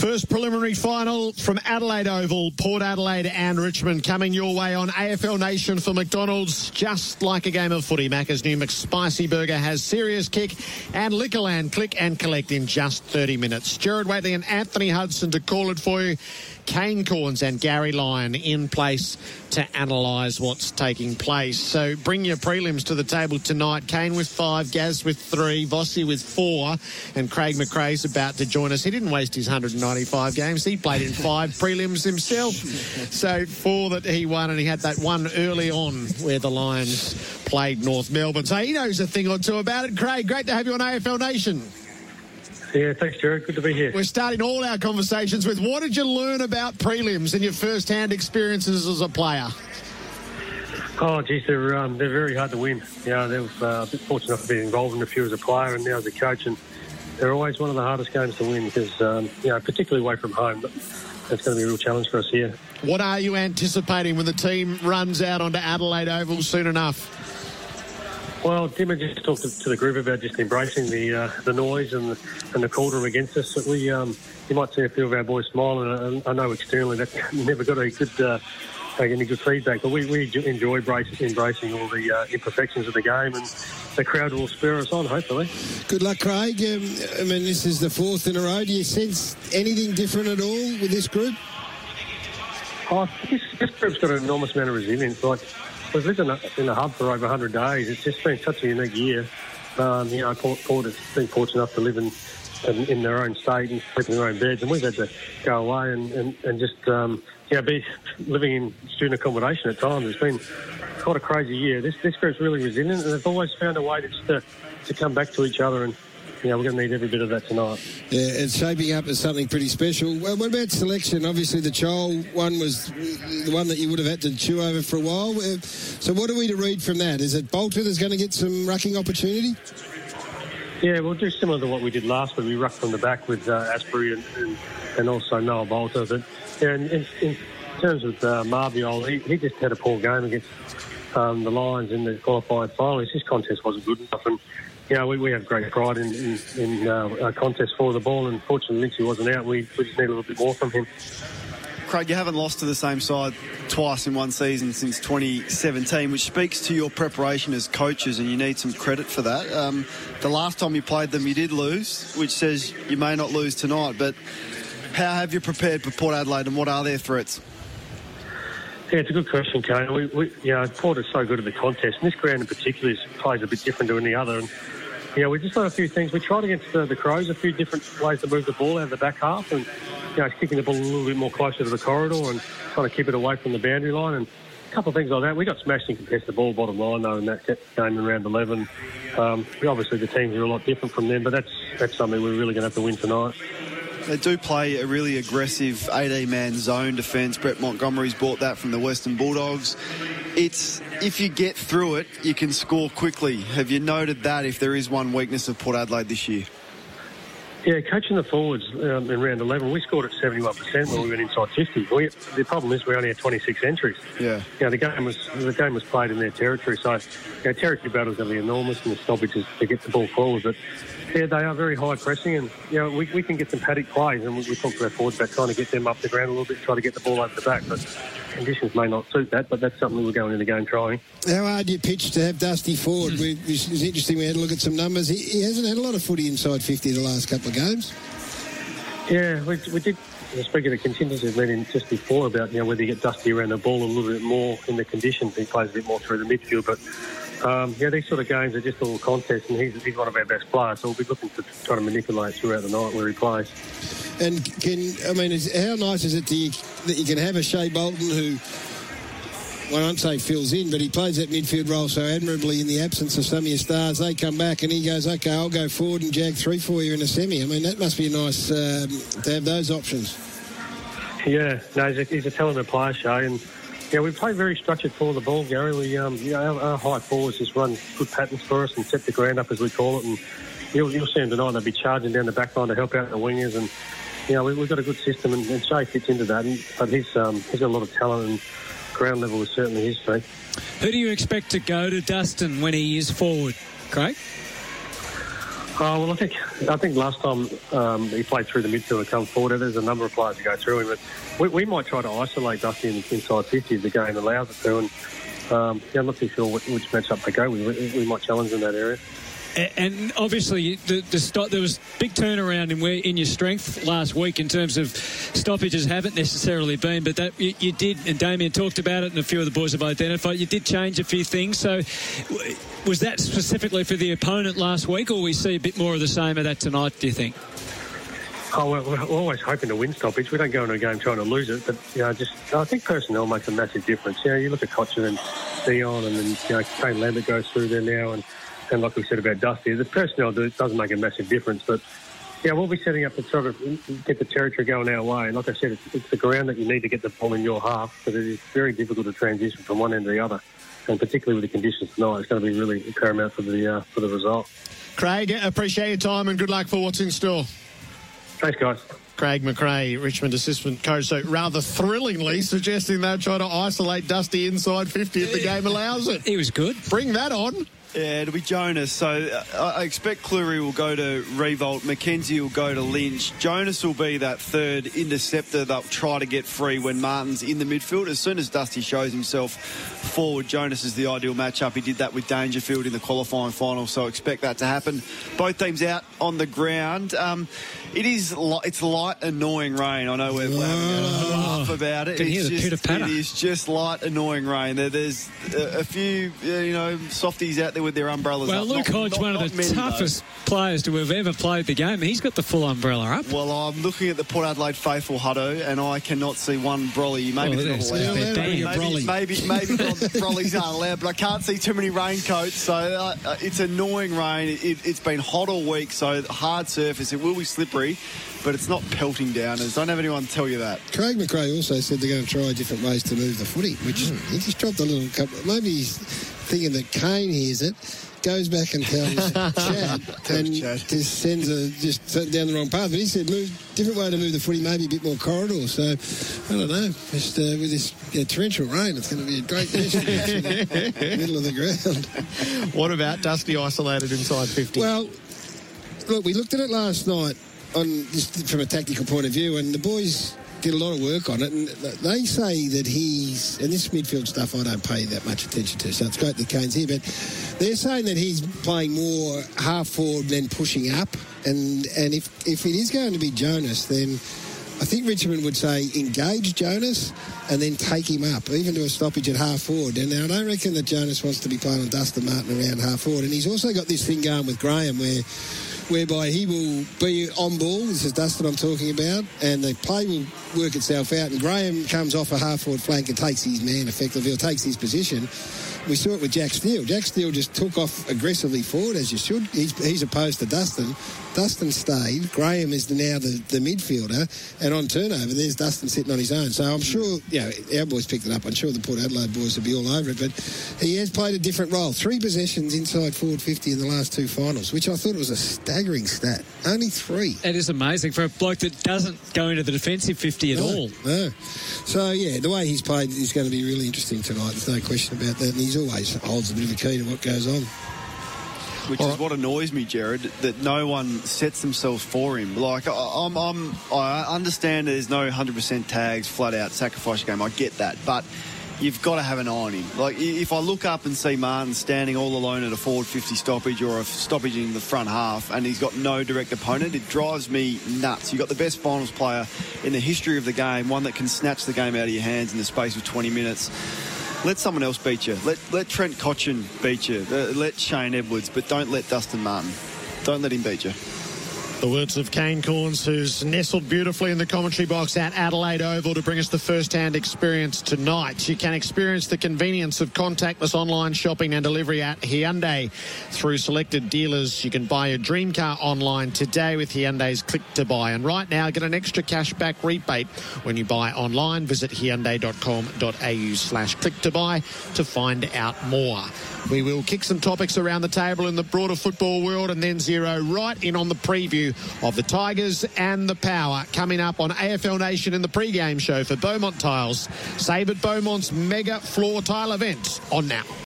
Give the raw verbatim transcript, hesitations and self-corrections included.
First preliminary final from Adelaide Oval, Port Adelaide and Richmond coming your way on A F L Nation for McDonald's. Just like a game of footy, Macca's new McSpicy Burger has serious kick and Liquorland click and collect in just thirty minutes. Gerard Whateley and Anthony Hudson to call it for you. Kane Corns and Gary Lyon in place to analyse what's taking place. So bring your prelims to the table tonight. Kane with five, Gaz with three, Vossi with four, and Craig McRae's about to join us. He didn't waste his one hundred ninety-five games. He played in five prelims himself. So four that he won, and he had that one early on where the Lions played North Melbourne. So he knows a thing or two about it. Craig, great to have you on A F L Nation. Yeah, thanks, Jared. Good to be here. We're starting all our conversations with what did you learn about prelims and your first-hand experiences as a player? Oh, geez, they're, um, they're very hard to win. You know, they were uh, a bit fortunate enough to be involved in a few as a player and now as a coach, and they're always one of the hardest games to win because, um, you know, particularly away from home. But that's going to be a real challenge for us here. What are you anticipating when the team runs out onto Adelaide Oval soon enough? Well, Dimmer just talked to, to the group about just embracing the uh, the noise and the, and the cauldron against us. That we, um, you might see a few of our boys smile, and I, I know externally that never got a good, uh, any good feedback. But we, we enjoy embracing, embracing all the uh, imperfections of the game, and the crowd will spur us on, hopefully. Good luck, Craig. Um, I mean, this is the fourth in a row. Do you sense anything different at all with this group? Oh, this, this group's got an enormous amount of resilience. Like, we've lived in, a, in the hub for over one hundred days. It's just been such a unique year. Um, you know, Port, Port has been fortunate enough to live in, in, in their own state and sleep in their own beds, and we've had to go away and, and, and just, um, you know, be living in student accommodation at times. It's been quite a crazy year. This this group's really resilient, and they've always found a way to, just to, to come back to each other, and you know, we're going to need every bit of that tonight. Yeah, it's shaping up as something pretty special. Well, what about selection? Obviously, the Chol one was the one that you would have had to chew over for a while. So what are we to read from that? Is it Bolter that's going to get some rucking opportunity? Yeah, we'll do similar to what we did last week. We rucked from the back with uh, Asbury and, and, and also Noah Bolter. But yeah, in, in, in terms of uh, Marviol, he, he just had a poor game against um, the Lions in the qualifying final. His contest wasn't good enough, and you know, we, we have great pride in, in, in uh, our contest for the ball, and fortunately Lindsay wasn't out. We, we just need a little bit more from him. Craig, you haven't lost to the same side twice in one season since twenty seventeen, which speaks to your preparation as coaches, and you need some credit for that. Um, the last time you played them, you did lose, which says you may not lose tonight, but how have you prepared for Port Adelaide, and what are their threats? Yeah, it's a good question, Kane. We, we, you know, Port is so good at the contest, and this ground in particular is, plays a bit different to any other. And you know, we just done a few things. We tried against the, the Crows a few different ways to move the ball out of the back half, and you know, kicking the ball a little bit more closer to the corridor and trying to keep it away from the boundary line, and a couple of things like that. We got smashed in contested ball, bottom line though, in that game in round eleven. Um, obviously, the teams are a lot different from them, but that's that's something we're really going to have to win tonight. They do play a really aggressive eighteen-man zone defence. Brett Montgomery's bought that from the Western Bulldogs. It's, if you get through it, you can score quickly. Have you noted that, if there is one weakness of Port Adelaide this year? Yeah, coaching the forwards um, in round eleven, we scored at seventy-one percent when we went inside fifty. We, the problem is we only had twenty-six entries. Yeah. You know, the game was the game was played in their territory, so you know, territory battles going to be enormous, and the stoppages to get the ball forward. But yeah, they are very high pressing, and you know, we, we can get some paddock plays, and we, we talked to our forwards about trying to get them up the ground a little bit, try to get the ball over the back, but conditions may not suit that, but that's something we're going into the game trying. How hard do you pitch to have Dusty Ford? We, it was interesting, we had a look at some numbers. He, he hasn't had a lot of footy inside fifty the last couple of games. Yeah, we, we did speak at a contingency meeting just before about, you know, whether you get Dusty around the ball a little bit more in the conditions. He plays a bit more through the midfield, but Um, yeah, these sort of games are just a little contest, and he's, he's one of our best players, so we'll be looking to try to manipulate throughout the night where he plays. And can I mean, is, how nice is it to you, that you can have a Shea Bolton who, well, I won't say fills in, but he plays that midfield role so admirably in the absence of some of your stars. They come back and he goes, OK, I'll go forward and jag three for you in a semi. I mean, that must be nice um, to have those options. Yeah, no, he's a, he's a talented player, Shea, and yeah, we play very structured for the ball, Gary. We, um, you know, our, our high forwards just run good patterns for us and set the ground up, as we call it. And you'll, you'll see them tonight, they'll be charging down the back line to help out the wingers. And, you know, we, we've got a good system, and, and Shea fits into that. And, but he's, um, he's got a lot of talent, and ground level is certainly his strength. Who do you expect to go to Dustin when he is forward, Craig? Oh, well, I think I think last time um, he played through the midfield and come forward, there's a number of players to go through him. But we, we might try to isolate Dusty in the inside fifty if the game allows it to. And um, yeah, I'm not too sure which, which matchup they go with. We, we might challenge in that area. And obviously, the, the stop, there was big turnaround in where in your strength last week in terms of stoppages haven't necessarily been, but that you, you did, and Damien talked about it, and a few of the boys have identified. You did change a few things. So, was that specifically for the opponent last week, or we see a bit more of the same of that tonight? Do you think? Oh, well, we're always hoping to win stoppage. We don't go into a game trying to lose it, but you know, just I think personnel makes a massive difference. You know, you look at Cochin and Dion, and then you know, Kane Lambert goes through there now, and. And like we said about Dusty, the personnel doesn't make a massive difference. But, yeah, we'll be setting up to sort of get the territory going our way. And like I said, it's, it's the ground that you need to get the ball in your half, but it is very difficult to transition from one end to the other. And particularly with the conditions tonight, it's going to be really paramount for the uh, for the result. Craig, appreciate your time and good luck for what's in store. Thanks, guys. Craig McRae, Richmond assistant coach, so rather thrillingly suggesting they'll try to isolate Dusty inside fifty if the game allows it. He was good. Bring that on. Yeah, it'll be Jonas. So uh, I expect Cleary will go to Revolt. McKenzie will go to Lynch. Jonas will be that third interceptor that'll try to get free when Martin's in the midfield. As soon as Dusty shows himself forward, Jonas is the ideal matchup. He did that with Dangerfield in the qualifying final, so expect that to happen. Both teams out on the ground. Um, it is li- it's light, annoying rain. I know we're having a laugh about it. Can hear It's the just, pitter-patter. it is just light, annoying rain. There, there's a, a few, uh, you know, softies out there with their umbrellas Well, up. Luke Not- Hodge, not- one not of the many, toughest players to have ever played the game. He's got the full umbrella up. though. Well, I'm looking at the Port Adelaide faithful, Hutto, and I cannot see one brolly. Maybe Oh, they're not there's- allowed. they're Maybe damn. a brolly. Maybe, maybe, maybe bro- brollies aren't allowed, but I can't see too many raincoats, so uh, uh, it's annoying rain. It, it's been hot all week, so hard surface. It will be slippery, but it's not pelting down. Don't have anyone tell you that. Craig McRae also said they're going to try different ways to move the footy, which Mm. he just dropped a little couple. Maybe he's thinking that Kane hears it, goes back and tells Chad, and Chad. just sends a just down the wrong path. But he said move different way to move the footy, maybe a bit more corridor. So I don't know. Just uh, with this uh, torrential rain, it's going to be a great mess in the middle of the ground. What about Dusty isolated inside fifty? Well, look, we looked at it last night on just from a tactical point of view, and the boys did a lot of work on it, and they say that he's, and this midfield stuff I don't pay that much attention to, so it's great that Kane's here, but they're saying that he's playing more half forward than pushing up, and and if, if it is going to be Jonas, then I think Richmond would say engage Jonas and then take him up, even to a stoppage at half forward. And now I don't reckon that Jonas wants to be playing on Dustin Martin around half forward, and he's also got this thing going with Graham where whereby he will be on ball. This is Dustin I'm talking about, and the play will work itself out, and Graham comes off a half-forward flank and takes his man effectively, or takes his position. We saw it with Jack Steele. Jack Steele just took off aggressively forward, as you should. He's, he's opposed to Dustin. Dustin stayed. Graham is the, now the, the midfielder, and on turnover, there's Dustin sitting on his own. So I'm sure, you know, our boys picked it up. I'm sure the Port Adelaide boys will be all over it, but he has played a different role. Three possessions inside forward fifty in the last two finals, which I thought was a staggering stat. Only three. It is amazing for a bloke that doesn't go into the defensive fifty at No, all. No. So, yeah, the way he's played is going to be really interesting tonight. There's no question about that. And he's always holds a bit of a key to what goes on. Which is what annoys me, Jared, that no one sets themselves for him. Like, I, I'm, I'm, I understand there's no one hundred percent tags, flat out, sacrifice game. I get that. But you've got to have an eye on him. Like, if I look up and see Martin standing all alone at a forward fifty stoppage or a stoppage in the front half and he's got no direct opponent, it drives me nuts. You've got the best finals player in the history of the game, one that can snatch the game out of your hands in the space of twenty minutes. Let someone else beat you. Let let Trent Cotchin beat you. Uh, let Shane Edwards, but don't let Dustin Martin. Don't let him beat you. The words of Kane Corns, who's nestled beautifully in the commentary box at Adelaide Oval to bring us the first-hand experience tonight. You can experience the convenience of contactless online shopping and delivery at Hyundai. Through selected dealers, you can buy your dream car online today with Hyundai's Click to Buy. And right now, get an extra cashback rebate when you buy online. Visit hyundai.com.au slash click to buy to find out more. We will kick some topics around the table in the broader football world and then zero right in on the preview of the Tigers and the Power coming up on A F L Nation in the pre-game show for Beaumont Tiles. Save at Beaumont's mega floor tile event on now.